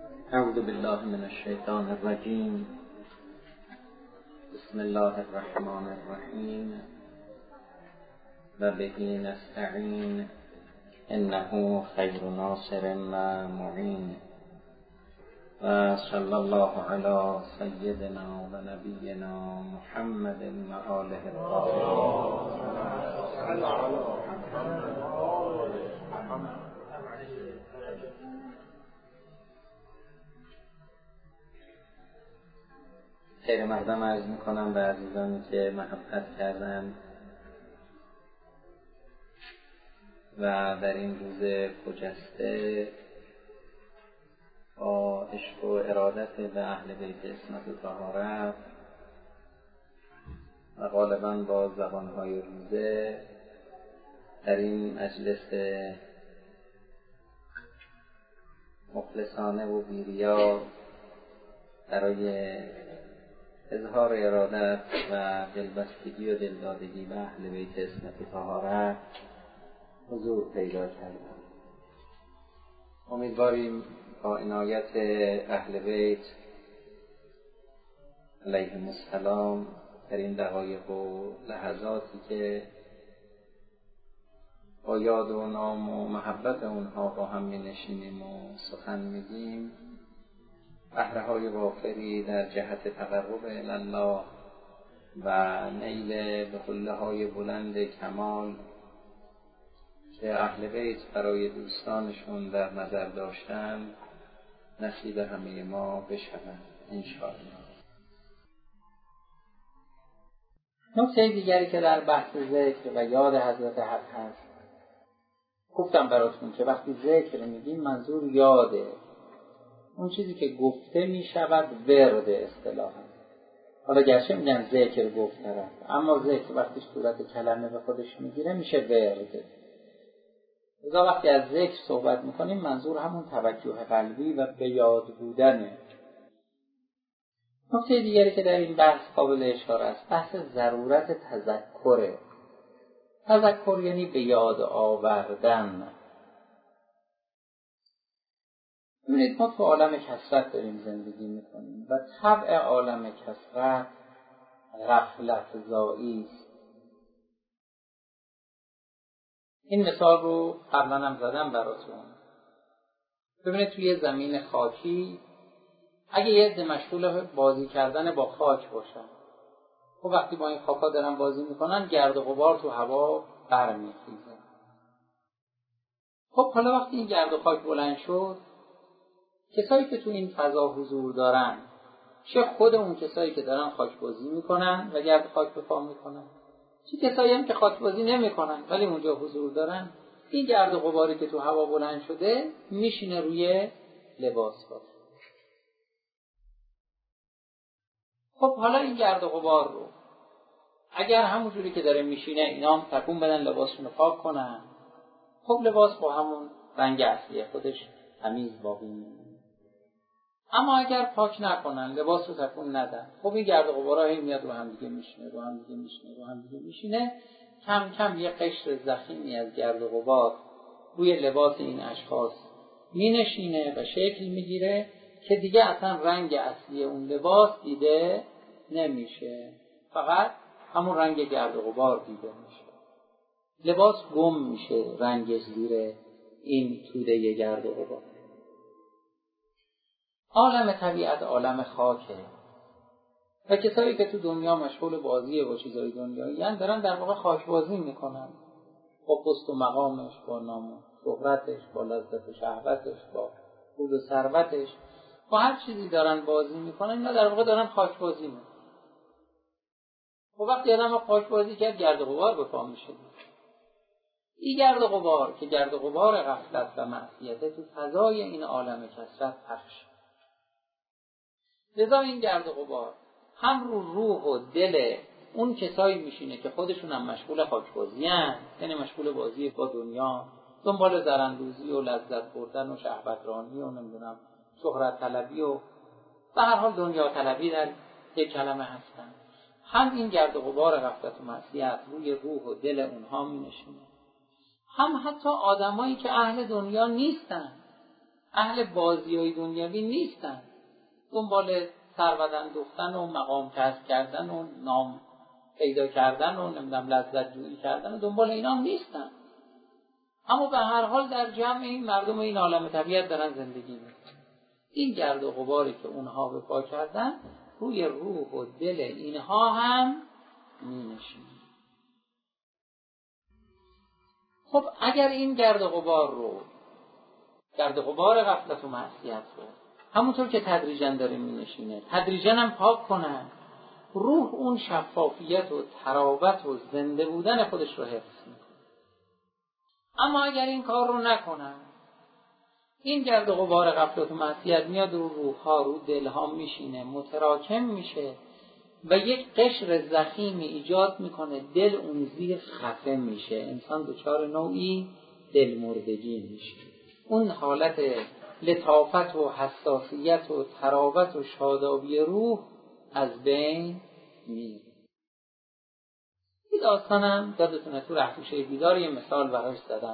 اعوذ بالله من الشیطان الرجیم. بسم الله الرحمن الرحیم. و به نستعین انه خیر ناصر و معین. و صلی الله علی سیدنا و نبینا محمد و آله الطاهرین. خیر مقدم عرض میکنم به عزیزانی که محبت کردند و در این روز خجسته با عشق و ارادت به اهل بیت عصمت و طهارت و غالبا با زبانهای روزه در این مجلس مخلصانه و بیریا برای اظهار ارادت و دلبستگی و دلدادگی به اهل بیت عصمت و طهارت حضور پیدا کردم. امیدواریم با عنایت اهل بیت علیهم السلام در این دقایق و لحظاتی که با یاد و نام و محبت اونها با هم می نشینیم و سخن میگیم بهره‌های وافری در جهت تقرب الی الله و نیل به حله‌های بلند کمال که اهل بیت برای دوستانشون در نظر داشتن نصیب همه ما بشوند انشاءالله. نکته دیگری که در بحث ذکر و یاد حضرت حق هست، گفتم براتون که وقتی ذکر میگیم منظور یاده، اون چیزی که گفته می شود ورد اصطلاحاً. حالا گرچه میگن ذکر گفته رفت، اما ذکر وقتی صورت کلمه به خودش میگیره میشه ورد. لذا وقتی از ذکر صحبت میکنیم منظور همون توجه قلبی و به یاد بودنه. نکته دیگری که در این بحث قابل اشاره است بحث ضرورت تذکره. تذکر یعنی به یاد آوردن. ببینید ما تو عالم کثرت داریم زندگی میکنیم و طبع عالم کثرت غفلت زایی است. این مثال رو قبلا هم زدم براتون. ببینید توی زمین خاکی اگه یه عده مشغول بازی کردن با خاک باشن، خب وقتی با این خاکا دارن بازی میکنن گرد و غبار تو هوا برمیخیزه. خب حالا وقتی این گرد و خاک بلند شد، کسایی که تو این فضا حضور دارن، چه خود اون کسایی که دارن خاک بازی میکنن و گرد خاک به پا میکنن، چه کسایی هم که خاک بازی نمیکنن ولی اونجا حضور دارن، این گرد و غباری که تو هوا بلند شده میشینه روی لباس ها. خب حالا این گرد و غبار رو اگر همونجوری که داره میشینه اینا هم تکون بدن لباسشون رو پاک کنن، خب لباس با همون رنگ اصلی خودش تمیز باقی میمونه. اما اگر پاک نکنن، لباس رو تکون ندن، خب این گرد و غبارا هی میاد رو هم دیگه میشینه، کم کم یه قشر ضخیمی از گرد و غبار روی لباس این اشخاص مینشینه و شکل میگیره که دیگه اصلا رنگ اصلی اون لباس دیده نمیشه، فقط همون رنگ گرد و غبار دیده میشه. لباس گم میشه رنگش زیر این توده گرد و غبار. عالم طبیعت عالم خاکه و کسایی که تو دنیا مشغول بازیه و چیزای دنیایی یعنی دارن در واقع خاک بازی میکنن، با پست و مقامش، با نام و شهرتش، با لذت و شهوتش، با پول و ثروتش، با هر چیزی دارن بازی میکنن. اینا در واقع دارن خاک بازی میکنن. و وقتی آدم خاک بازی کرد گرد و غبار به پا میشه. این گرد و غبار که گرد و غبار غفلت و معصیت تو فضای این عالم کثرت پخش. لذا این گرد و غبار هم رو روح و دل اون کسایی میشینه که خودشون هم مشغول خاکبازی هستند، یعنی مشغول بازی با دنیا، دنبال زرندوزی و لذت بردن و شهوترانی و نمیدونم شهرت طلبی و به هر حال دنیا طلبی در یک کلمه هستن. هم این گرد و غبار غفلت و معصیت روی روح و دل اونها مینشینه، هم حتی آدمایی که اهل دنیا نیستن، اهل بازیای دنیوی نیستن، دنبال ثروت اندوختن و مقام کسب کردن و نام پیدا کردن و نمیدونم لذت جویی کردن و دنبال اینا هم نیستن. اما به هر حال در جمع این مردم این عالم طبیعت دارن زندگی میکنن. این گرد و غباری که اونها به پا کردن روی روح و دل اینها هم مینشینه. خب اگر این گرد و غبار غفلت و معصیت رو همونطور که تدریجاً داره مینشینه تدریجاً هم پاک کنن، روح اون شفافیت و تراوت و زنده بودن خودش رو حفظ میکنه. اما اگر این کار رو نکنن، این گرد و غبار غفلت و معصیت میاد رو روح‌ها، رو دل‌ها میشینه، متراکم میشه و یک قشر ضخیمی ایجاد میکنه. دل اون زیر خفه میشه، انسان دچار نوعی دلمردگی میشه. اون حالت لطافت و حساسیت و تراوت و شادابی روح از بین میره. این داستانم دادتونه تو رهگوشه بیدار یه مثال براش زدم.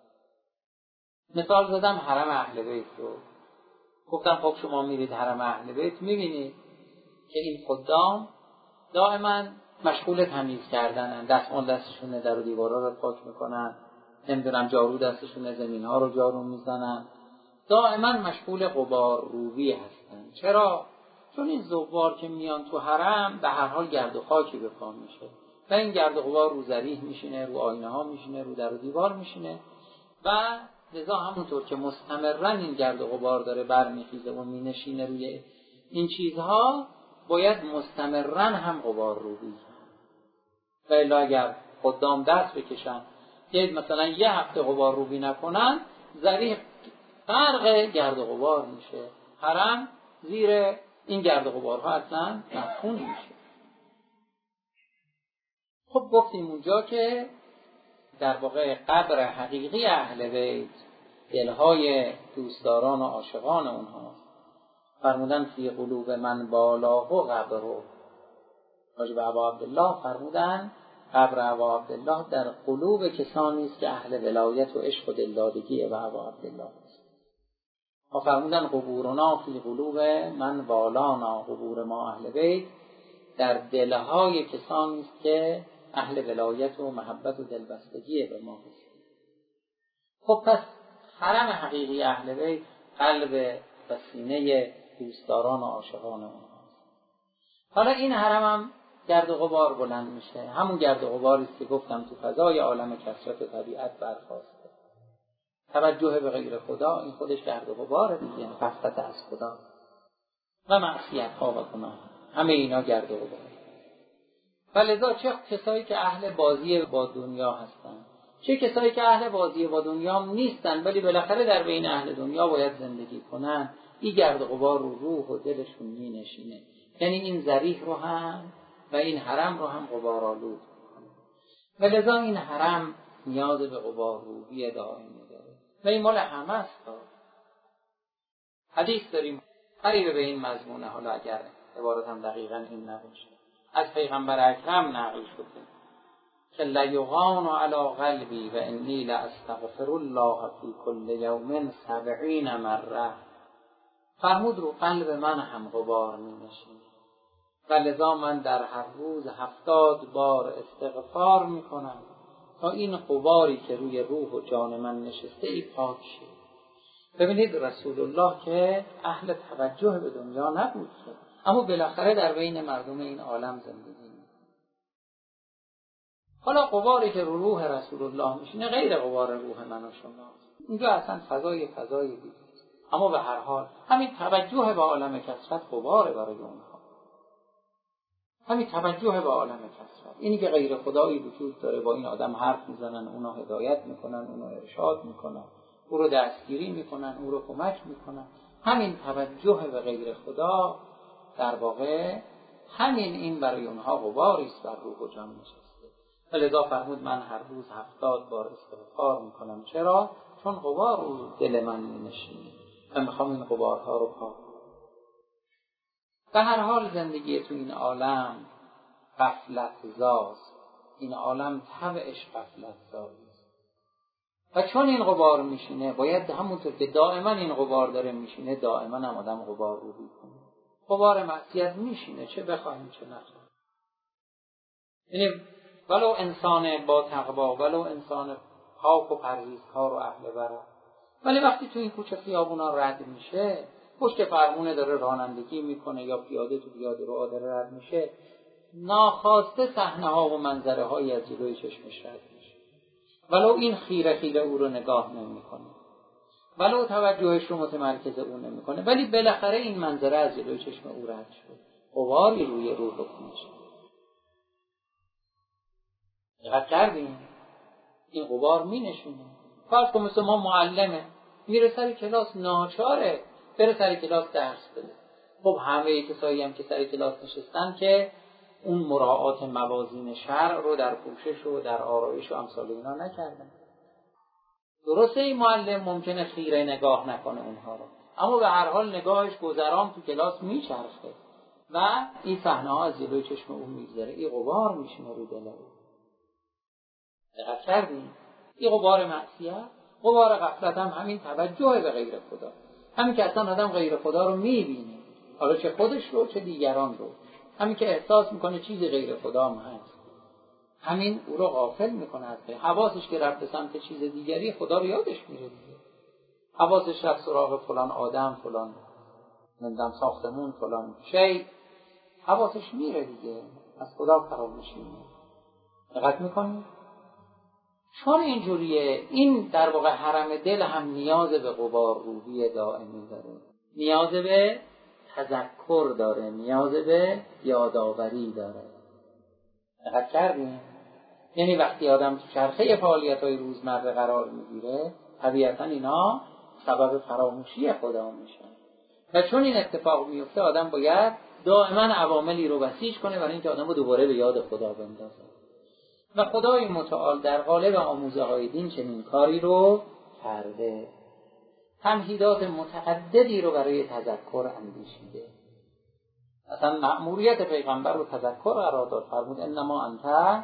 مثال زدم حرم اهل بیت رو. گفتم خب شما میرید حرم اهل بیت میبینید که این خدام دائما مشغول تمیز کردنن، دستمال دستشونه، در و دیوارا رو پاک میکنن، نمیدونم جارو دستشونه، زمین ها رو جارو میزنن، دائما مشغول غبار روبی هستن. چرا؟ چون این زوار که میان تو حرم به هر حال گرد و خاکی به پا میشه و این گرد و غبار رو ذریح میشینه، رو آینه ها میشینه، رو در و دیوار میشینه و لذا همونطور که مستمرا این گرد و غبار داره برمیخیزه و مینشینه روی این چیزها، باید مستمرا هم غبار روبی و الا اگر خدام دست بکشن مثلا یه هفته غبار روبی نکنن، ذریح غرق گرد و غبار میشه، حرم زیر این گرد و غبارها اصلا مدفون میشه. خب گفتیم اونجا که در واقع قبر حقیقی اهل بیت دلهای دوستداران و عاشقان اونها، فرمودن فی قلوب من بالاه و قبره. راجب ابا عبدالله فرمودن قبر ابا عبدالله در قلوب کسانی است که اهل ولایت و عشق و دلدادگی به ابا عبدالله است. و فرمودن قبورنا فی قلوب من والانا، قبور ما اهل بیت در دلهای کسانی است که اهل ولایت و محبت و دلبستگی به ما است. خب پس حرم حقیقی اهل بیت قلب و سینه دوستداران و عاشقان اونهاست. حالا این حرم هم گرد و غبار بلند میشه، همون گرد و غباری است که گفتم تو فضای عالم کثرت و طبیعت برخاسته. توجه به غیر خدا این خودش گرد و غباره دیگه، یعنی غفلت از خدا و معصیت ها و گناه، همه اینا گرد و غبار. فلذا چه کسایی که اهل بازی با دنیا هستن، چه کسایی که اهل بازی با دنیا هم نیستن ولی بالاخره در بین اهل دنیا باید زندگی کنن، این گرد و غبار رو روح و دلشون مینشینه. یعنی این ذریح رو هم و این حرم رو هم غبارآلود میکنه. ولذا این حرم نیاز به غبار روبی دائمی داره و این مال همه است. حدیث داریم قریب به این مضمونه، حالا اگر عبارت هم دقیقاً این نباشه، از پیغمبر اکرم نقل شده که لیغان علی قلبی و انی لاستغفر الله فی کل یوم 70 مره. فرمود رو قلب من هم غبار می نشینه و لذا من در هر روز 70 بار استغفار می کنم تا این غباری که روی روح و جان من نشسته ای پاک شه. ببینید رسول الله که اهل توجه به دنیا نبود، اما بالاخره در بین مردم این عالم زندگی می‌کنه. حالا غباری که رو روح رسول الله میشینه غیر غبار روح من و شماست. اینجا اصلا فضای دیگه است. اما به هر حال همین توجه به عالم کثرت غباره برای اونها. همین توجه به عالم کثرت، اینی که غیر خدایی وجود داره، با این آدم حرف میزنن، اونا هدایت میکنن، اونا ارشاد میکنن، او رو دستگیری میکنن، او رو کمک میکنن. همین توجه به غیر خدا در واقع همین این برای اونها غباری است بر روح و جان نشسته. لذا فرمود من هر روز 70 بار استغفار میکنم. چرا؟ چون غبار رو دل من مینشینه و میخوام این غبارها رو پاک کنم. به هر حال زندگی تو این عالم غفلت زاست، این عالم طبعش غفلت زاست و چون این غبار میشینه باید همونطور که دائما این غبار داره میشینه دائما هم آدم غبار رو کنه. غبار معصیت میشینه چه بخواهیم چه نخواهیم. یعنی ولو انسان با تقوا، ولو انسان پاک و پرهیزکار و اهل ورع، ولی وقتی تو این کوچه خیابونا رد میشه، پشت فرمونه داره رانندگی میکنه یا پیاده تو پیاده‌رو داره رد میشه، ناخواسته صحنه‌ها و منظره‌هایی از جلوی چشمش رد میشه. ولو این خیره خیره او رو نگاه نمیکنه، ولو توجهش رو متمرکز او نمیکنه، ولی بالاخره این منظره از جلوی چشم او رد شد. غباری روی روح میشه. دقت کردیم؟ این غبار مینشونه. فرض کن مثل ما معلمه میره سر کلاس ناچاره بره سر کلاس درس بده. خب همه کسایی هم که سر کلاس نشستن که اون مراعات موازین شرع رو در پوشش و در آرایش و امثال اینا نکردن. درسته این معلم ممکنه خیره نگاه نکنه اونها رو، اما به هر حال نگاهش گذران تو کلاس میچرخه و این صحنه ها از جلوی چشم اون میگذره. این غبار میشینه رو دل او. دقت کردیم؟ این غبار معصیت، غبار غفلت هم همین توجه به غیر خدا، همین که اصلا آدم غیر خدا رو میبینه، حالا چه خودش رو چه دیگران رو، همین که احساس میکنه چیزی غیر خدا هم هست، همین او رو غافل میکنه از غیر. حواسش که رفت سمت چیز دیگری خدا رو یادش میره دیگه. حواسش رفت سراغ فلان آدم، فلان نمیدونم ساختمون، فلان شی، حواسش میره دیگه، از خدا فراموشی میکنه. دقت میکنی؟ چون اینجوریه، این در واقع حرم دل هم نیاز به غبار روحی دائمی داره، نیاز به تذکر داره، نیاز به یادآوری داره. دقت کردیم؟ یعنی وقتی آدم تو چرخه فعالیت‌های روزمره قرار میگیره، طبیعتاً اینا سبب فراموشی خدا میشن و چون این اتفاق میفته آدم باید دائما عواملی رو بسیج کنه برای اینکه آدم رو دوباره به یاد خدا بندازه. و خدای متعال در قالب آموزه های دین چنین کاری رو کرده، تمهیدات متعددی رو برای تذکر اندیشیده. اصلا مأموریت پیغمبر رو تذکر قرار داد، فرمود انما انت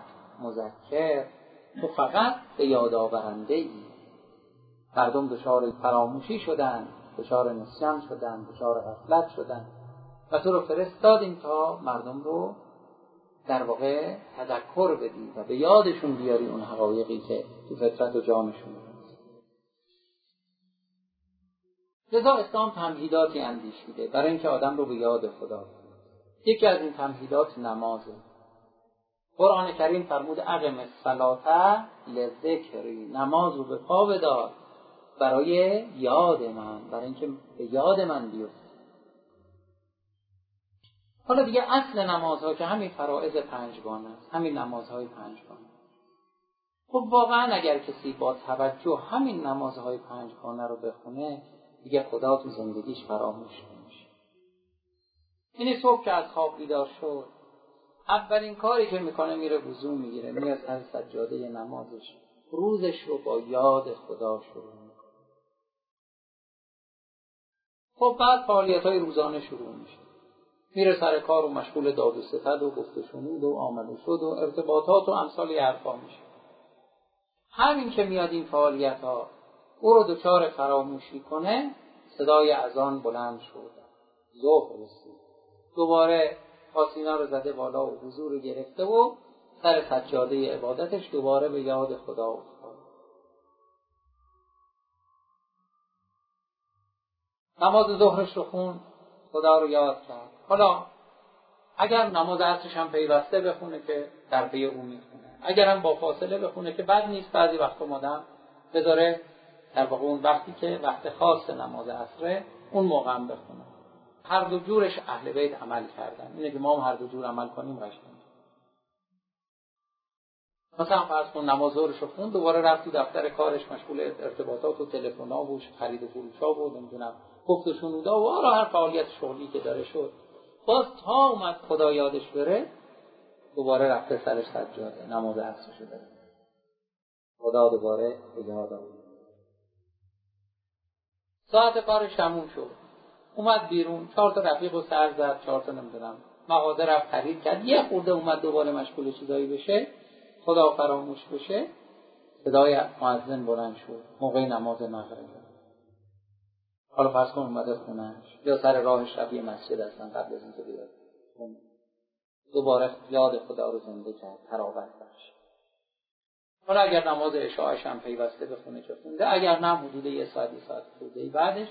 مذکر، تو فقط به یاد آورنده ای. مردم دچار فراموشی شدن، دچار نسیان شدن، دچار غفلت شدن و تو رو فرستادیم تا مردم رو در واقع تذکر بدی و به یادشون بیاری اون حقایقی که تو فطرت و جانشون هست. لذا اسلام تمهیداتی اندیشیده برای اینکه آدم رو به یاد خدا کنه. یکی از این تمهیدات نمازه. قرآن کریم فرمود اقم الصلاة لذکری، نماز رو به پا بدار برای یاد من، برای اینکه به یاد من بیفتی. حالا دیگه اصل نمازها که همین فرائض پنجگانه است، همین نمازهای پنجگانه. خب واقعا اگر کسی با توجه همین نمازهای پنجگانه رو بخونه دیگه خدا تو زندگیش فراموش نمیشه. این صبح که از خواب بیدار شد اولین کاری که میکنه میره وضو میگیره، میاد سر سجاده نمازش، روزش رو با یاد خدا شروع میکنه. خب بعد فعالیت‌های روزانه شروع میشه، میره سر کار و مشغول داد و ستد و گفت و شنود و آمد و شد و ارتباطات و امثال حرفا میشه. همین که میاد این فعالیت‌ها او رو دچار فراموشی کنه، صدای اذان بلند شد، ظهر رسید، دوباره آسینا رو زده بالا و حضور رو گرفته و سر سجاده عبادتش دوباره به یاد خدا افتاد. نماز ظهرش رو خوند، خدا رو یاد کرد. حالا اگر نماز عصرش هم پیوسته بخونه که در پی او میخونه، اگر هم با فاصله بخونه که بد نیست، بعضی وقت آدم بذاره در واقع اون وقتی که وقت خاص نماز عصره اون موقع هم بخونه. هر دو جورش اهل بیت عمل کردن، اینه که ما هم هر دو جور عمل کنیم قشنگه. مثلا فرض کن نماز ظهرش رو خوند، دوباره رفت تو دفتر کارش مشغول ارتباطات و تلفن‌ها و خرید و فروش‌ها و نمیدونم گفت و شنودا و هر فعالیت شغلی که داره شد، باز تا اومد خدا یادش بره دوباره رفته سر سجاده نماز عصرش رو داره، خدا دوباره به یاد آورد. ساعت کارش تموم شد، اومد بیرون، 4 تا رفیق رو سر زد، 4 تا نمیدونم مغازه رفت خرید کرد، یه خورده اومد دوباره مشغول چیزایی بشه، خدا فراموش بشه، صدای مؤذن بلند شد موقع نماز مغرب. حالا فرض کن اومده خونه‌اش یا سر راه شبیه مسجد هستن قبل از اینکه بیاد خونه، دوباره یاد خدا رو زنده کرد، تراوت بخش. حالا اگر نماز عشاءش هم پیوسته به خونه چه خونده، اگر نه حدود یه ساعت خورده بعدش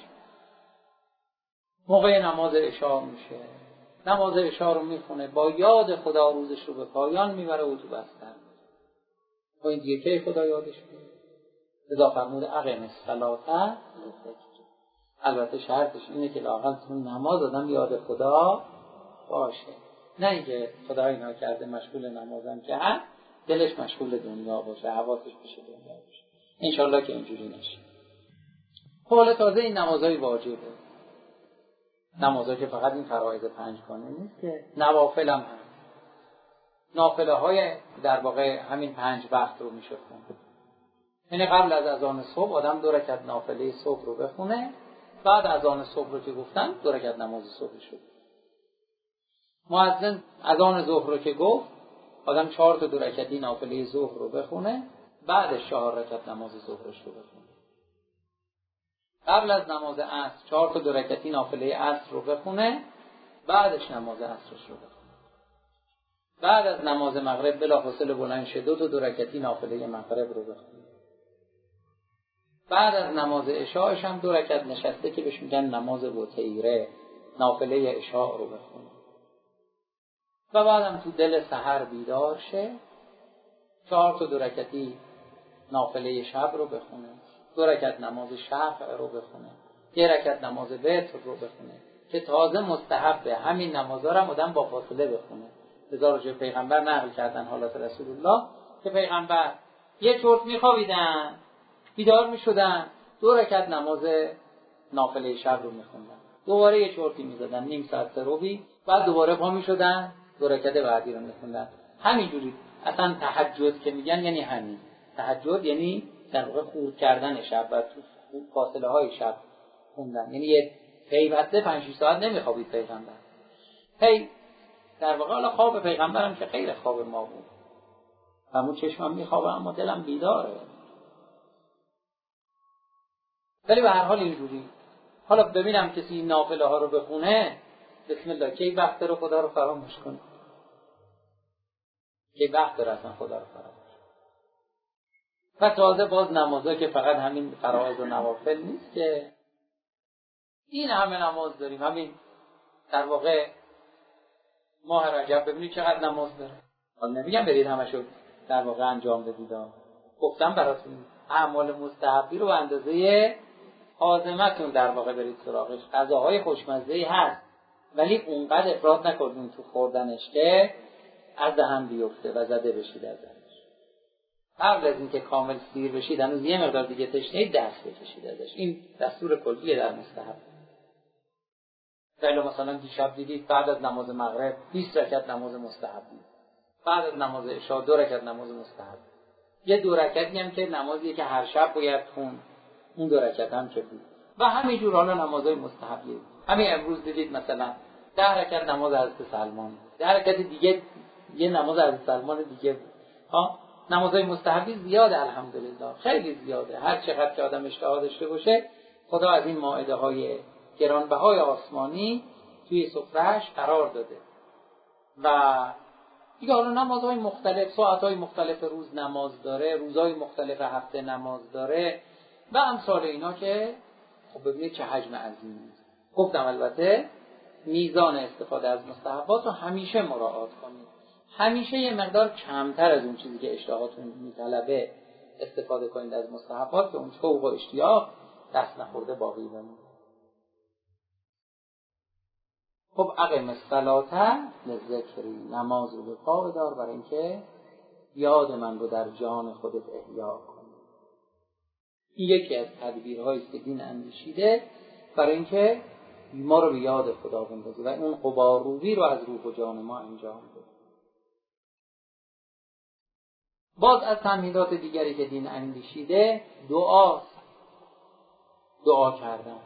موقع نماز عشاء میشه، نماز عشاء رو میخونه، با یاد خدا روزش رو به پایان میبره و تو بستر. با این دیگه که خدا یادش میاد. لذا فرمود اقیم الصلاة. البته شرطش اینه که لااقل تو نماز آدم یاد خدا باشه، نه اینکه خدا اینا کرده مشغول نمازم که هم دلش مشغول دنیا باشه، حواسش پیش دنیا باشه. انشالله که اینجوری نشه. حالا تازه این نمازهای واجبه، نمازها که فقط این فرایض 5 کنه نیست که نوافل هم هست. نافله های در واقع همین 5 وقت رو میشه خوند. یعنی قبل از اذان صبح آدم 2 رکعت نافله صبح رو بخونه، بعد اذان صبح رو که گفتن 2 رکعت نماز صبح شد. مؤذن اذان ظهر رو که گفت آدم 4 تا 2 رکعتی نافله ظهر رو بخونه، بعدش 4 رکعت نماز ظهرش رو بخونه. قبل از نماز عصر 4 تا 2 رکعتی نافله عصر رو بخونه، بعدش نماز عصرش رو بخونه. بعد از نماز مغرب بلافاصله بلند شه 2 تا 2 رکعتی نافله مغرب رو بخونه. بعد از نماز عشاءش هم 2 رکعت نشسته که بهش میگن نماز وتیره، نافله عشاء رو بخونه. و بعدم تو دل سحر بیدار شه 4 تا 2 رکعتی نافله شب رو بخونه، 2 رکعت نماز شفع رو بخونه، 1 رکعت نماز وتر رو بخونه که تازه مستحبه. همین نمازها رو هم آدم با فاصله بخونه. لذا راجع پیغمبر نقل کردن حالات رسول الله که پیغمبر یه چرت میخوابیدن، بیدار میشدن، 2 رکعت نماز نافله شب رو میخوندن، دوباره یه چرتی میزدن نیم ساعت سروبی، بعد دوباره پا میشدن 2 رکعت بعدی رو میخوندن. همینجوری اصلا تهجد که میگن یعنی همین تهجد، یعنی در واقع خور کردن شب و تو فاصله های شب خوندن. یعنی یه پیوسته 5-6 ساعت نمیخوابید پیغمبر. در واقع حالا خواب پیغمبرم که خیر خواب ما بود، همون چشمم میخوابه اما دلم بیداره. ولی به هر حال اینجوری. حالا ببینم کسی این نافله ها رو بخونه، بسم الله، کی وقت رو خدا رو فراموش کنه؟ کی وقت داره اصلا خدا رو فراموش؟ و تازه باز نمازها که فقط همین فرائض و نوافل نیست که این همه نماز داریم. همین در واقع ماه رجب ببینید چقدر نماز داره. حالا نمیگم برید همشو در واقع انجام بدید، گفتم براتون اعمال مستحبی رو به اندازه عازمتون در واقع برید سراغش. غذاهای خوشمزه‌ای هست ولی اونقدر افراط نکنید تو خوردنش که از دهن بیفته و زده بشید ازش. قبل از اینکه کامل سیر بشید هنوز یه مقدار دیگه تشنه‌اید، دست بکشید ازش. این دستور کلیه در مستحب. مثلا دیشب دیدید بعد از نماز مغرب 20 رکعت نماز مستحبی، بعد از نماز عشاء 2 رکعت نماز مستحب، یه 2 رکعتی هم که نمازیه که هر شب باید خون، اون 2 رکعت هم که بود. و همینجور حالا نمازهای مستحبی. همین امروز دیدید مثلا 10 رکعت نماز حضرت سلمان، 10 رکعت دیگه یه نماز حضرت سلمان دیگه بود. نمازهای مستحبی زیاده الحمدلله، خیلی زیاده. هر چقدر که آدم اشتها داشته باشه خدا از این مائده های گرانبهای آسمانی توی سفره‌اش قرار داده. و دیگه حالا نمازهای مختلف، ساعتهای مختلف روز نماز داره، روزهای مختلف هفته نماز داره و امثال اینا که خب ببینید چه حجم عظیمی. گفتم البته میزان استفاده از مستحبات رو همیشه مراعات کنید. همیشه یه مقدار کمتر از اون چیزی که اشتهاتون میطلبه استفاده کنید از مستحبات که اون شوق و اشتیاق دست نخورده باقی بمونه. خب اقیم الصلاة لذکری، نماز رو به پا بدار برای اینکه یاد من رو در جان خودت احیا کنی. این یکی از تدبیرهایی است که دین اندیشیده برای اینکه ما رو به یاد خدا بندازه و اون غبارروبی رو از روح و جان ما انجام بده. باز از تمهیدات دیگری که دین اندیشیده دعاست. دعا کردن.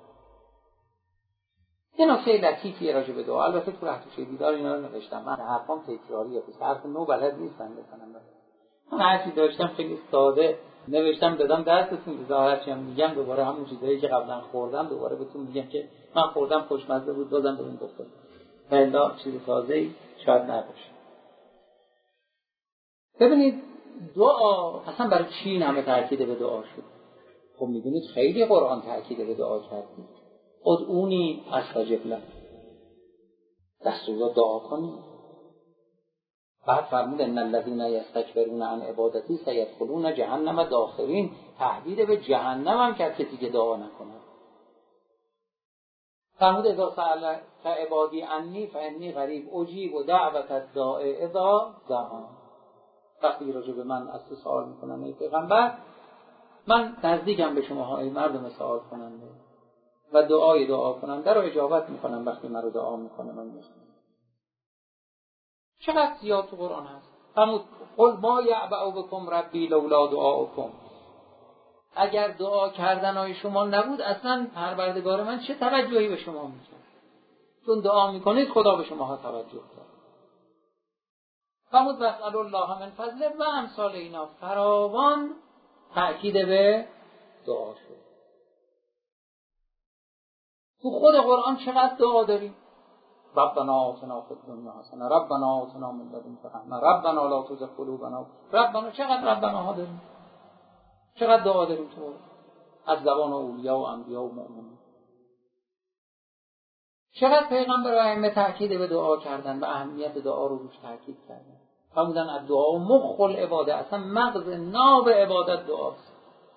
یه نکته لطیفی راجع به دعا، البته تو رهتوشه بیدار اینا رو نوشتم، من حرفام تکراریه، پس حرف نو بلد نیستم بکنم. من هرچی داشتم خیلی ساده نوشتم دادم دستتون، هرچی هم میگم دوباره همون چیزایی که قبلا خوردم دوباره بهتون میگم که من خوردم خوشمزه بود دادم بهتون گفتم. الا چیز تازه‌ای شاید نباشه. ببینید دعا اصلا برای چی این همه تاکید به دعا شد؟ خب میدونید خیلی قرآن تاکید به دعا کرده. ادعونی استجب لکم، دستور دعا کنید. بعد فرمود ان الذين يستكبرون عن عبادتی سيدخلون جهنم داخرین. تهدید به جهنم هم کرد کسی که دعا نکنه. فرمود اذا سألك عبادی عنی فانی قریب اجیب دعوت الداع اذا دعان. وقتی راجع به من از تو سوال میکنن ای پیغمبر، من نزدیکم به شما ای مردم سوال کننده و دعا کننده رو اجابت میکنم. وقتی من رو دعا میکنه من میخونم. چقدر زیاد تو قرآن هست. فرمود قل ما یعبأ بکم ربی لولا دعاؤکم. اگر دعا کردنهای شما نبود اصلا پروردگار من چه توجهی به شما میکنه؟ چون دعا میکنید خدا به شما توجه کرد. فرمود واسألوا الله من فضله و امثال اینا. فراوان تأکید به دعا شد. تو خود قرآن چقدر دعا داریم؟ ربنا آتنا فی الدنیا حسنه، ربنا آتنا من لدنک رحمه، ربنا لا تزغ قلوبنا. ربنا چقدر ربنا ها داریم؟ چقدر دعا داریم تو از زبان اولیا و انبیا و مؤمنین؟ چقدر پیغمبر و ائمه تاکید به دعا کردن و اهمیت دعا رو روش تاکید کردن. فرمودن الدعا مخ العباده، اصلا مغز ناب عبادت دعاست.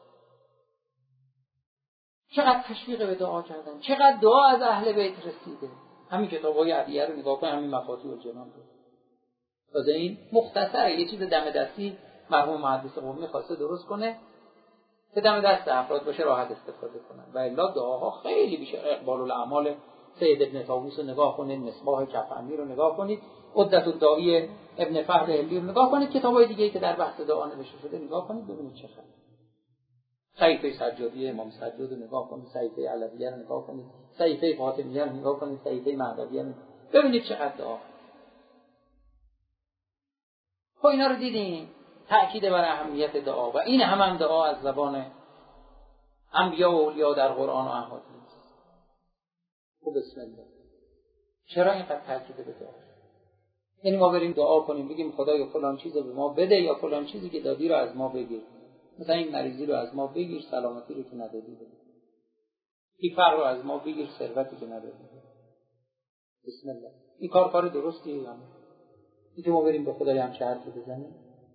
چقدر تشویق به دعا کردن، چقدر دعا از اهل بیت رسیده. همین کتابای ادعیه رو نگاه کنید، همین مفاتیح الجنان رو. تازه این مختصره، یه چیز دم دستی مرحوم محدث قمی خواسته درست کنه که دم دست افراد باشه راحت استفاده کنن. و الا دعاها خیلی بیشتر. اقبال الاعمال سید ابن طاووس رو نگاه کنید، مصباح کفنی رو نگاه کنید، عدت الداعی ابن فهر هلی رو نگاه کنید، کتابای دیگه‌ای که در بحث دعا نوشته شده نگاه کنید ببینید چه خبره. صحیفه سجادی امام سجاد رو نگاه کنید، صحیفه علویه رو نگاه کنید، صحیفه فاطمیه رو نگاه کنید، صحیفه مهدویه رو ببینید چقدر دعا. خب اینا رو دیدیم تأکید بر اهمیت دعا و این هم دعا از زبان انبیا و اولیا در قرآن و احادیث. خب بسم الله. چرا اینقدر تأکید به دعا؟ یعنی ما بریم دعا کنیم بگیم خدایا فلان چیزو به ما بده یا فلان چیزی که دادی رو از ما بگیر. مثلا این مریضی رو از ما بگیر، سلامتی رو که ندادی بده. این فقر رو از ما بگیر، ثروتی که ندادی بده. بسم الله. این کار درستیه یا نه؟ اینکه ما بریم به خدای هم شرطی بزنیم.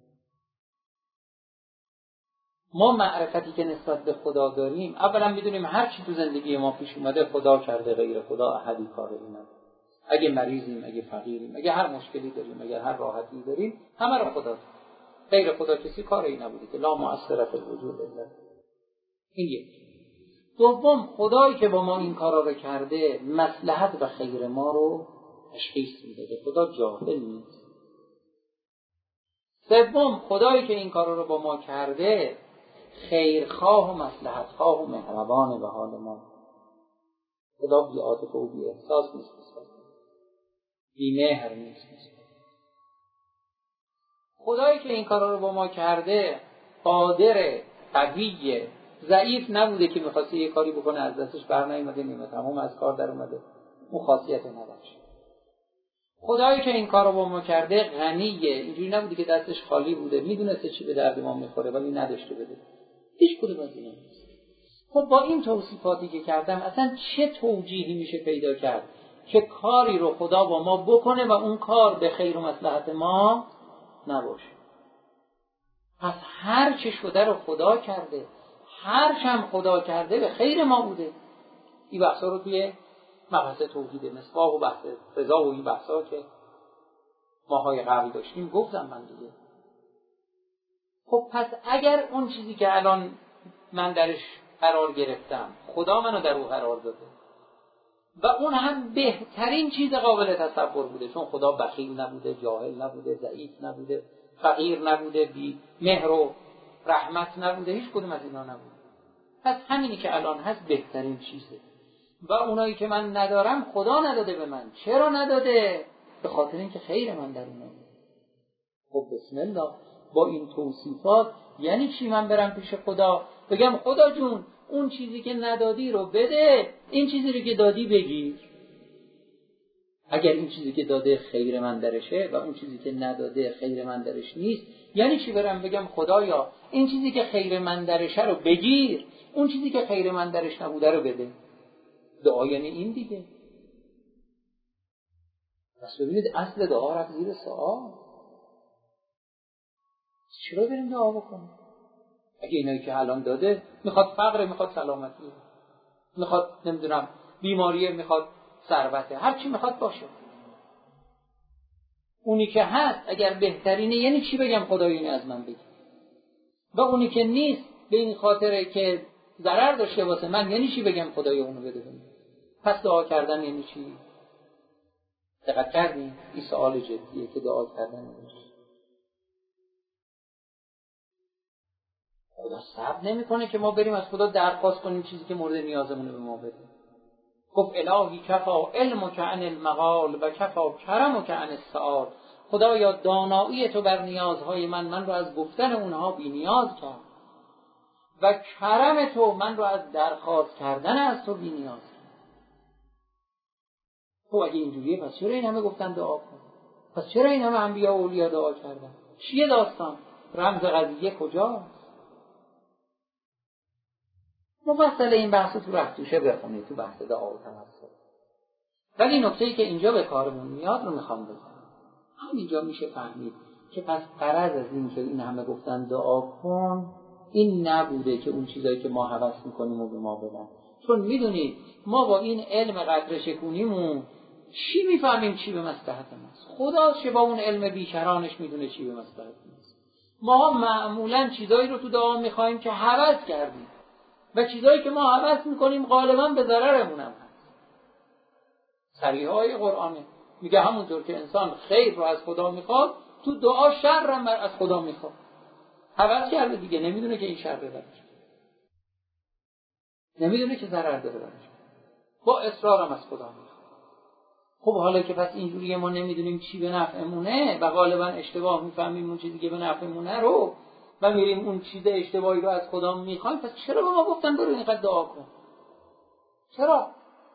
ما معرفتی که نسبت به خدا داریم، اولا میدونیم هر چی تو زندگی ما پیش اومده خدا کرده، غیر خدا احدی کاری نداره. اگه مریضیم، اگه فقیریم، اگه هر مشکلی داریم، اگه هر راحتی داریم، همه رو خدا داره. غیر خدا کسی کاری نبوده که لا مؤثر فی الوجود الا. این یک. دوم خدایی که با ما این کارا رو کرده مصلحت و خیر ما رو تشخیص میده که خدا جاهل نیست. سوم خدایی که این کارا رو با ما کرده خیرخواه و مصلحت خواه و مهربان به حال ما. خدا بی عاطفه و بی احساس نیست، بی مهر نیست. خدایی که این کارا رو با ما کرده قادر، قوی، ضعیف نبوده که می‌خواسته یه کاری بکنه از دستش برنمیاد، نیمه تمام از کار در اومده، اون خاصیت نداشت. خدایی که این کارو با ما کرده غنیه، اینجوری نبوده که دستش خالی بوده، میدونسته چی به درد ما میخوره ولی نداشته بده. هیچ کدوم از اینا نیست. خب با این توصیفاتی که کردم اصلا چه توجیهی میشه پیدا کرد که کاری رو خدا با ما بکنه و اون کار به خیر و مصلحت ما نباشه؟ پس هر چه شده رو خدا کرده، هر چه هم خدا کرده به خیر ما بوده. این بحثا رو توی مبحث توحید مصباح و بحث رضا و این بحثا که ماهای قبل داشتیم گفتم من دیگه. خب پس اگر اون چیزی که الان من درش قرار گرفتم خدا منو در او قرار داده و اون هم بهترین چیز قابل تصور بوده، چون خدا بخیل نبوده، جاهل نبوده، ضعیف نبوده، فقیر نبوده، بی مهر و رحمت نبوده، هیچ کدوم از اینا نبوده. پس همینی که الان هست بهترین چیزه و اونایی که من ندارم خدا نداده به من. چرا نداده؟ به خاطر اینکه خیر من در اونه. خب بسم الله. با این توصیفات یعنی چی من برم پیش خدا بگم خدا جون اون چیزی که ندادی رو بده، این چیزی رو که دادی بگیر؟ اگر این چیزی که داده خیر من درشه و اون چیزی که نداده خیر من درش نیست، یعنی چی برم بگم خدایا این چیزی که خیر من درشه رو بگیر، اون چیزی که خیر من درش نبوده رو بده؟ دعا یعنی این دیگه. پس ببینید اصل دعا رفت زیر سوال. چرا بریم دعا بکنیم؟ اگه اینایی که الان داده، میخواد فقر، میخواد سلامتی، میخواد نمیدونم بیماریه، میخواد ثروته، هر چی میخواد باشه، اونی که هست اگر بهترینه یعنی چی بگم خدای اینو از من بگیر؟ و اونی که نیست به این خاطره که ضرر داشته واسه من یعنی چی بگم خدای اونو بده بهم؟ پس دعا کردن یعنی چی؟ دقت کردین؟ این سوال جدیه که دعا کردن یعنی چی؟ خدا صبر نمیکنه که ما بریم از خدا درخواست کنیم چیزی که مورد نیازمونه به ما بده. گفت الهی کفا علمک عن المقال و کفا کرمک عن السؤال. خدایا دانایی تو بر نیازهای من رو از گفتن اونها بی نیاز کرد و کرم تو من رو از درخواست کردن از تو بی نیاز کرد. خب اگه اینجوریه پس چرا این همه گفتن دعا کن؟ پس چرا این همه انبیا و اولیا دعا کردن؟ چیه داستان؟ رمز قضیه کجاست؟ مفصل این بحث تو رفتوشه بخونید، تو بحث دعا و توسل. ولی نکته‌ای که اینجا به کارمون میاد رو میخوام بزنم. همینجا میشه فهمید که پس غرض از این که این همه گفتن دعا کن این نبوده که اون چیزایی که ما هوس میکنیم و به ما بدن. چون میدونید ما با این علم قدر شکونیمون چی میفهمیم چی به مصلحت ماست؟ خداست که با اون علم بیکرانش میدونه چی به مصلحت ماست. ما معمولا چیزایی رو تو دعا میخوایم که هوس کردیم و چیزایی که ما هوس میکنیم غالبا به ضررمون هم هست. صریح‌های قرآنه میگه همونطور که انسان خیر رو از خدا میخواد تو دعا شر هم از خدا میخواد. هوس کرده دیگه، نمیدونه که این شر برش، نمیدونه که ضرر داره برش، با اصرار هم از خدا میخواد. خب حالا که پس اینجوریه ما نمیدونیم چی به نفعمونه و غالبا اشتباه میفهمیم اون چیزی که به نفعمونه رو و میریم اون چیز اشتباهی رو از خدا میخوایم، پس چرا به ما گفتن برو اینقدر دعا کن؟ چرا؟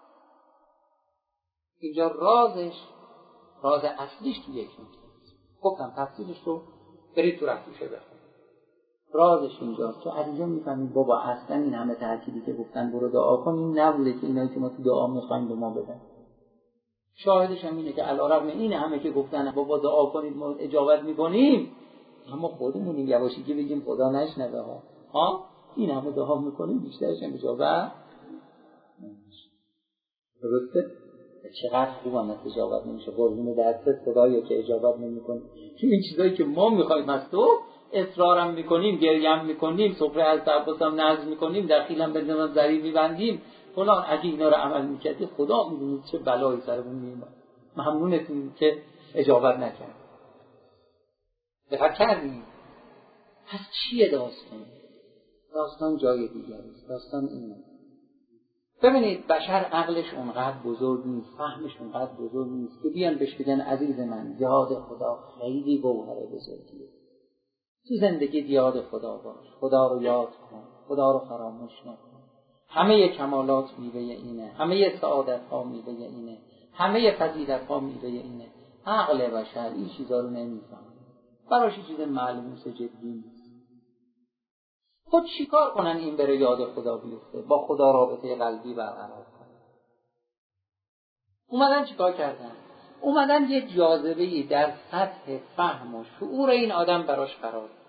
اینجا راز اصلیش تو یک نکته است. گفتم تفصیلش رو برید تو رفتوشه بخونید. رازش اینجاست که از اینجا میفهمید بابا اصلا این همه تأکیدی که گفتن برو دعا کن این نبوده که اینایی که ما تو دعا میخوایم به ما بدن. شاهدش هم اینه که علیرغم این همه که گفتن بابا دعا کنید ما اجابت میکنیم، اما خودمونیم یواشی که بگیم خدا نشنوه ها این همه دعا میکنیم بیشترش هم اجابت نمیشه. درسته؟ چقدر خوبم از اجابت نمیشه. قربون دستت خدایا که اجابت نمیکنی که این چیزایی که ما میخوایم از تو اصرارم میکنیم، گریم میکنیم، سفره از تعبسم نظم میکنیم، دخیلم به زمان ذریع میبندیم فلان، اگه اینا رو عمل میکردی خدا میدونید چه بلایی سرمون میومد. ممنونتون که اجابت نکرد. دقت کردیم؟ پس چیه داستان؟ داستان جای دیگری است. داستان اینه. ببینید بشر عقلش اونقدر بزرگ نیست، فهمش اونقدر بزرگ نیست که بیان بهش بگن عزیز من یاد خدا خیلی گوهر بزرگیه. تو زندگی یاد خدا باش، خدا رو یاد کن، خدا رو فراموش نکن. همه کمالات میوه اینه، همه سعادت ها میوه اینه، همه فضیلت ها میوه اینه. عقل بشر این چیزا رو نمیفهمه، براش چیز ملموس جدی نیست. خود چیکار کنن این بره یاد خدا بیفته، با خدا رابطه قلبی برقرار کنه؟ اومدن چیکار کردن؟ اومدن یه جاذبه‌ای در سطح فهم و شعور این آدم براش قرار دادن.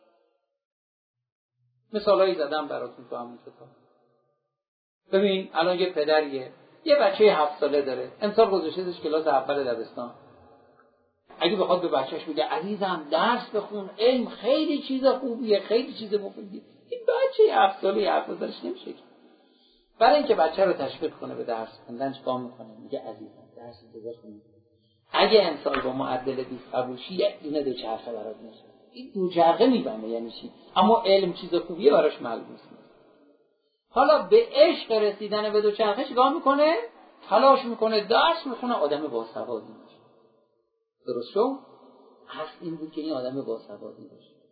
مثالایی زدم براتون تو همون کتاب. ببین الان یه پدریه یه بچه 7 ساله داره، امسال گذاشتهش کلاس اول دبستان. اگه بخواد به بچهش بگه عزیزم درس بخون، علم خیلی چیز خوبیه، خیلی چیز مفیدیه، این بچه 7 ساله حرف بزنش نمیشه. برای اینکه بچه رو تشویق کنه به درس خوندن چیکار میکنه؟ میگه عزیزم درس بخون، اگه امسال با معدل 20 قبول شی یه دونه دوچرخه برات میشه. این دوچرخه میبنده یعنی چی؟ اما علم چیز خوبیه براش ملموس نیست. حالا به عشق رسیدن به دوچرخه چیکار میکنه؟ تلاش میکنه درس میخونه، آدم باسوادی میشه. درست شو؟ اصل این بود که این آدم باسوادی باشه.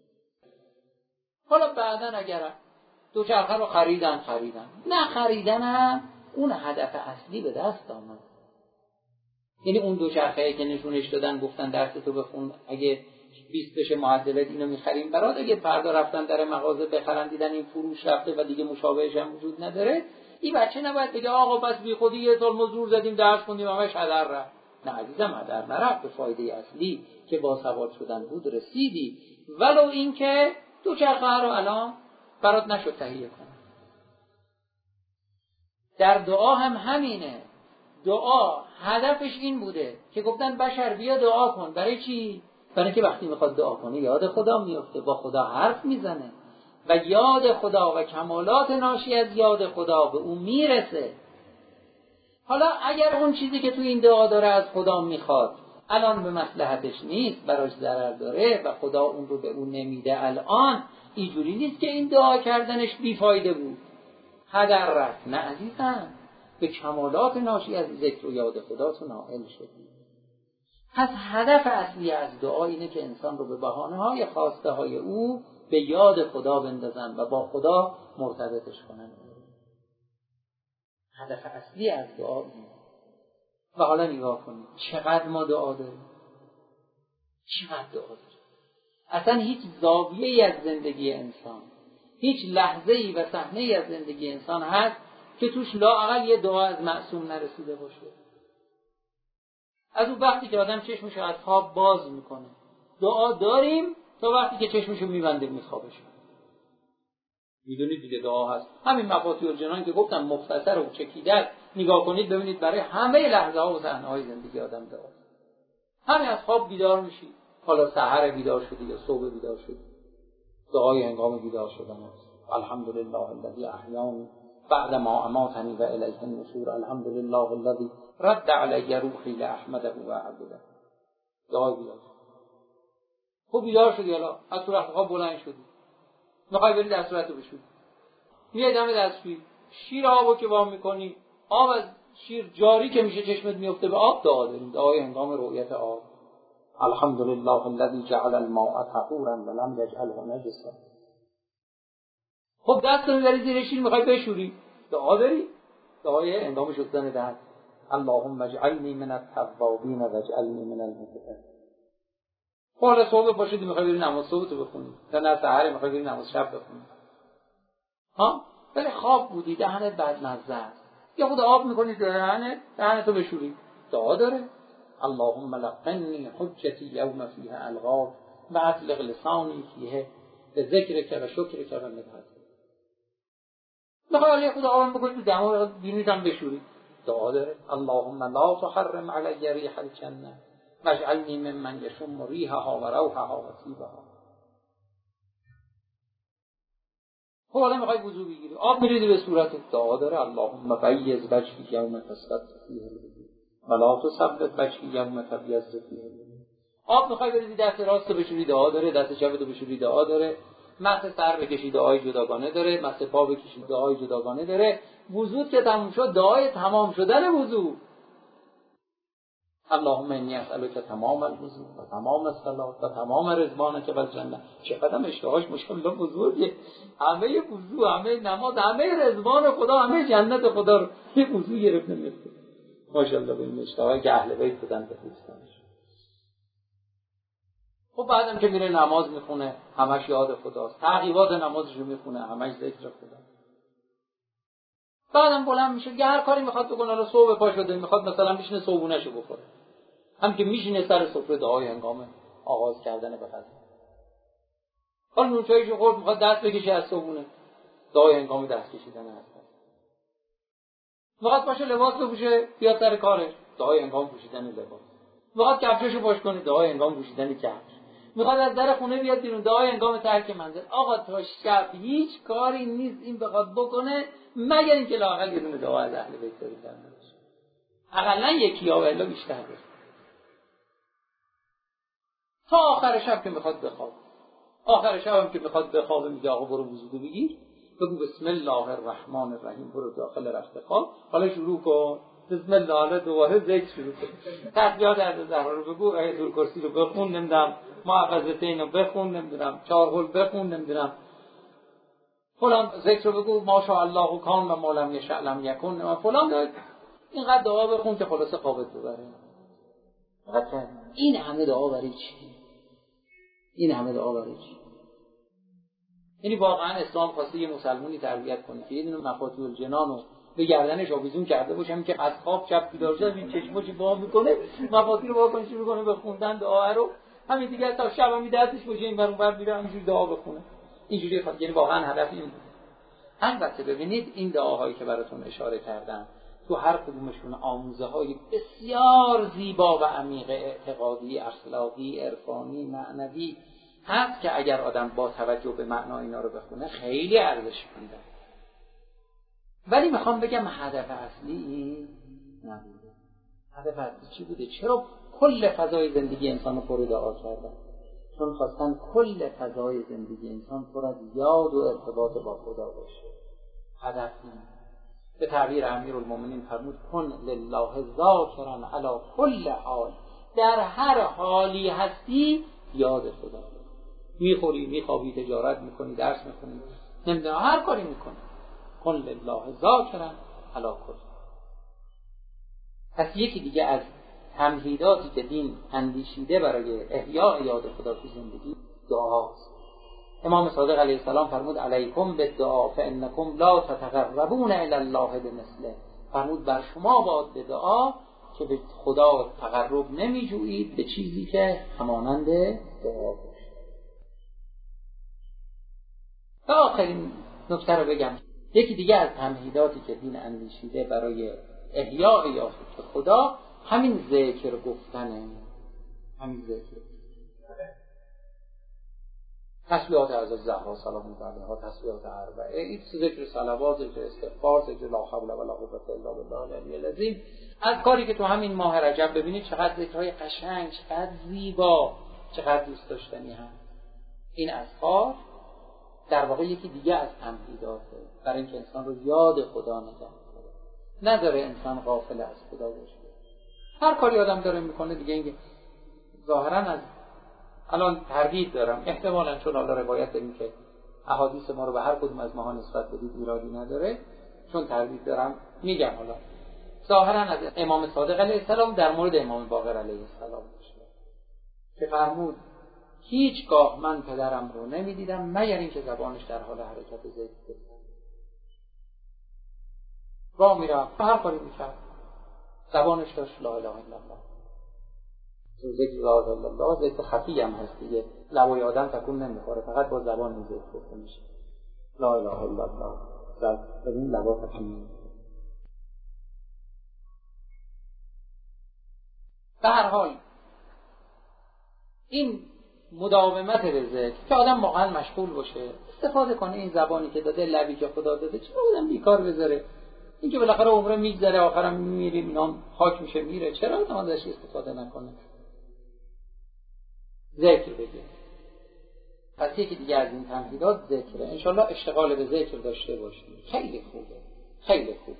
حالا بعداً اگر دوچرخه رو خریدن، نه خریدنم اون هدف اصلی به دست آمد. یعنی اون دوچرخه‌ای که نشونش دادن گفتن درس تو بخون، اگه 20 بشه معدلت اینو می‌خریم برات، اگه فردا رفتن در مغازه بخرن دیدن این فروش رفته و دیگه مشابهش هم وجود نداره، این بچه نباید بگه آقا پس بی خودی یه سال مزدور زدیم درس خوندیم همش هدر رفت. نه عزیزم، هدر نرفت، به فایده اصلی که با سواد شدن بود رسیدی. ولو این که دوچرخه رو الان برات نشد تهیه کنه. در دعا هم همینه. دعا هدفش این بوده که گفتن بشر بیا دعا کن. برای چی؟ برای که وقتی میخواد دعا کنه یاد خدا میفته، با خدا حرف میزنه و یاد خدا و کمالات ناشی از یاد خدا به اون میرسه. حالا اگر اون چیزی که تو این دعا داره از خدا میخواد الان به مصلحتش نیست، براش ضرر داره و خدا اون رو به اون نمیده، الان اینجوری نیست که این دعا کردنش بیفایده بود، هدر رفت. نه عزیزم، به کمالات ناشی از ذکر و یاد خدا تو نائل شدی. پس هدف اصلی از دعا اینه که انسان رو به بهانه‌های خواسته های او به یاد خدا بندازن و با خدا مرتبطش کنن. هدف اصلی از دعا اینه. و حالا نگاه کنید چقدر ما دعا داریم، چقدر دعا داریم. اصلا هیچ زاویه‌ای از زندگی انسان، هیچ لحظه‌ای و صحنه‌ای از زندگی انسان هست که توش لااقل یه دعا از معصوم نرسیده باشه. از اون وقتی که آدم چشمشو از خواب باز میکنه دعا داریم تا وقتی که چشمشو میبنده میخوابه. میدونید دیگه دعا هست. همین مفاتیح الجنان که گفتم مختصر و چکیده، نگاه کنید ببینید برای همه لحظه ها و صحنه های زندگی آدم دعا. همین از خواب بیدار میشی، حالا سحر بیدار شدی یا صبح بیدار شدی، دعای هنگام بیدار شدن است. الحمدلله الذی احیانی بعد ما اماتنی و الیه النشور، الحمدلله الذی رد علی روحی لاحمده و اعبده. دعای بیدار شدی. خب بیدار شدی، حالا از تو رخت خواب بلند شدی، میخوای بری دستورتو بشوری، میای دم دستشویی، شیر آبو که وام میکنی، آب از شیر جاری که میشه چشمت میفته به آب، دعا داریم، دعای هنگام رؤیت آب. الحمدلله الذی جعل الماء طهورا ولم یجعله نجسا. خب دست میبری زیر شیر میخوای بشوری، دعا داری، دعای هنگام شستن دست. اللهم اجعلنی من التوابین واجعلنی من المتطهرین. حالا صبح باشید میخوای بری نماز صبح تو بخونی، نه سحر میخوای بری نماز شب بخونی، ولی خواب بودی دهنت بدمزه است، یا خود آب میکنی دهنتو بشوری، دعا داره. اللهم لقنی حجتی یوم فیه الغاک و اطلق لسانی فیه به ذکرک و شکرک و مدحتک. میخوای خود آب بکنی تو دماغ دینیتم بشوری، دعا داره. اللهم لا تحرم علی ریح الجنه واجعلنی ممن یشم ریحها و روحها و طیبها. خب حالا میخوای وضو بگیری، آب میریزی به صورتت، دعا داره. اللهم بیض وجهی یوم تسود فیه الوضوء ولا تثبت وجهی یوم تبیض فیه الوضوء. آب میخوای بریزی دست راست بشوری، دعا داره. دست چپتو بشوری، دعا داره. مسح سر بکشی، دعای جداگانه داره. مسح پا بکشی، دعای جداگانه داره. وضو که تموم شد، دعای تمام شدن وضو. اللهم انی اسألک تمام الوضوء و تمام الصلاة و تمام رضوانک و الجنه. چقدر اشتهاش مشکل بزرگه، همه وضو، همه نماز، همه رضوان خدا، همه جنت خدا رو یه وضو گرفته میشه. ماشاءالله به این اشتهای که اهل بیت بودن به دوستانش. خب بعدم که میره نماز میخونه همش یاد خداست، تعقیبات نمازش رو میخونه همش ذکر خدا. بعدم بلند میشه که هر کاری میخواد بکنه، حالا صبح پا شده میخواد مثلا بشینه صبحونه‌شو بخوره، هم که میشینه سر سفره دعای هنگام آغاز کردن به غذا. حالا نونچاییشو خورد میخواد دست بکشه از صبحونه، دعای هنگام دست کشیدن هست. میخواد باشه لباس بپوشه بیاد سر کارش، دعای هنگام پوشیدن لباس. میخواد کفششو پاش کنه، دعای هنگام پوشیدن کفش. میخواد از در خونه بیاد بیرون، دعای هنگام ترک منزل. آقا تا شب هیچ کاری نیست این بخواد بکنه مگر اینکه لااقل یه دونه دعا از اهل بیت داری کرده باشه، حداقل یکی یا الا بیشتر باشه. تا آخر شب که میخواد بخواب، آخر شب هم که میخواد بخوابه میگه آقا برو وضو بگیر، بگو بسم الله الرحمن الرحیم، برو داخل رخت خواب، حالا شروع کن بسم الله، حالا دوباره ذکر شروع کن، تسبیحات عدد زهرا رو بگو، آیت الکرسی رو بخون، نمیدونم محفظتین رو بخون، نمیدونم 4 قل بخون، نمیدونم فلان ذکر رو بگو ماشاءالله و کان و ما لم یشاء لم یکن، فلان اینقدر دعا بخون که خلاصه قابل ببره. این همه دعا برای چی؟ این همه دعا برای چی؟ یعنی واقعا اسلام خواسته یه مسلمانی تربیت کنه که یه دونه مفاتیح الجنان رو به گردنش آویزون کرده باشه، همین که از خواب شب بیدار شد این چشماشو وا میکنه، مفاتیح رو واکنش میکنه به خوندن دعا رو، همین دیگه تا شب هم دستش باشه این بر اون بر میره همینجوری دعا بخونه. اینجوری یعنی واقعا هدف این بود. البته ببینید این دعاهایی که براتون اشاره کردم تو هر کدومشون آموزه‌های بسیار زیبا و عمیق اعتقادی، اخلاقی، عرفانی، معنوی هست که اگر آدم با توجه به معنای اینا رو بخونه خیلی ارزشمنده. ولی میخوام بگم هدف اصلی این نبوده. هدف اصلی چی بوده؟ چرا کل فضای زندگی انسان رو پر دعا کردن؟ چون خواستن کل فضای زندگی انسان پر از یاد و ارتباط با خدا باشه. هدف این. به تعبیر امیرالمومنین فرمود کن لله ذاکرا علی کل حال، در هر حالی هستی یاد خدا. میخوری، میخوابی، تجارت میکنی، درس میکنی، نمیدونم هر کاری میکنی، کن لله ذاکرا علی کل. پس یکی دیگه از تمهیداتی که دین اندیشیده برای احیاء یاد خدا تو زندگی دعاست. امام صادق علیه السلام فرمود علیکم بالدعا فانکم لا تتقربون الی الله بمثله. فرمود بر شما باد به دعا که به خدا تقرب نمیجویید به چیزی که همانند دعا باشه. و آخرین نکته رو بگم، یکی دیگه از تمهیداتی که دین اندیشیده برای احیاء یاد خدا همین ذکر گفتنه. همین ذکر تسبیحات از زهرا سلام علیها، تسبیحات اربعه، این ذکر صلوات، ذکر استغفار، ذکر لا حول ولا قوة الا بالله العلی العظیم. از کاری که تو همین ماه رجب ببینید چقدر ذکرهای قشنگ، چقدر زیبا، چقدر دوست داشتنی هم. این اذکار در واقع یکی دیگه از تمهیداته برای اینکه انسان رو یاد خدا نگه داره، نداره انسان غافل از خدا باشه. هر کاری آدم داره میکنه دیگه، اینکه ظاهرا از الان تردید دارم، احتمالاً چون حالا روایت داریم که احادیث ما رو به هر کدوم از ماها نسبت بدید ایرادی نداره، چون تردید دارم میگم حالا ظاهراً از امام صادق علیه السلام در مورد امام باقر علیه السلام میشه که فرمود هیچگاه من پدرم رو نمیدیدم مگر اینکه زبانش در حال حرکت ذکر بود. راه میرفت هر کاری میکرد زبانش داشت لا اله الا الله. ذکر لا اله الا الله ذکر خفی هم هست دیگه، لبای آدم تکون نمیخوره، فقط با زبان این ذکر گفته میشه لا اله الا الله، در این لبا تکون نمیخوره. به هر حال این مداومت به ذکر که آدم واقعا مشغول باشه، استفاده کنه این زبانی که داده، لبی که خدا داده، چرا آدم بیکار بذاره؟ این که بالاخره عمره میگذره آخرام میمیریم اینا خاک میشه میره، چرا آدم ازش استفاده نکنه؟ ذکر بگه. پس یکی دیگه از این تمهیدات ذکره. انشالله اشتغال به ذکر داشته باشیم، خیلی خوبه، خیلی خوب.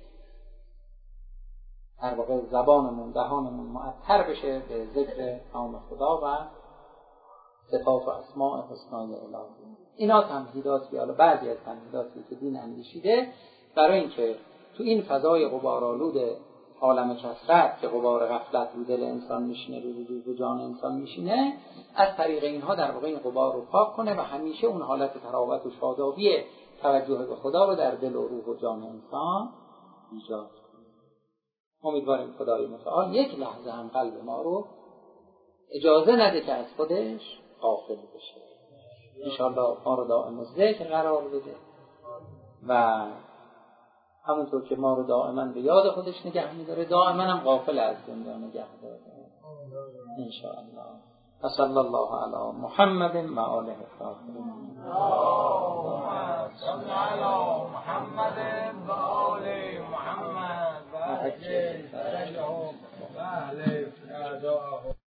در واقع زبانمون، دهانمون معطر بشه به ذکر نام خدا و صفات و اسماء حسنای الهی. اینا تمهیداتی، حالا بعضی از تمهیداتی که دین اندیشیده برای اینکه تو این فضای غبارآلود عالم کثرت که غبار غفلت رو دل انسان میشینه، رو جان انسان میشینه، از طریق اینها در واقع این غبار رو پاک کنه و همیشه اون حالت تراوت و شادابی توجه به خدا رو در دل و روح و جان انسان ایجاد کنه. امیدواریم خدای متعال یک لحظه هم قلب ما رو اجازه نده که از خودش غافل بشه. انشاءالله ما رو دائم ذکر قرار بده و همونطور که ما رو دائما به یاد خودش نگه می‌داره، دائما هم غافل از دنیا نگه داره انشاءالله. صلی الله علی محمد و آله الطاهرین. اللهم صل علی محمد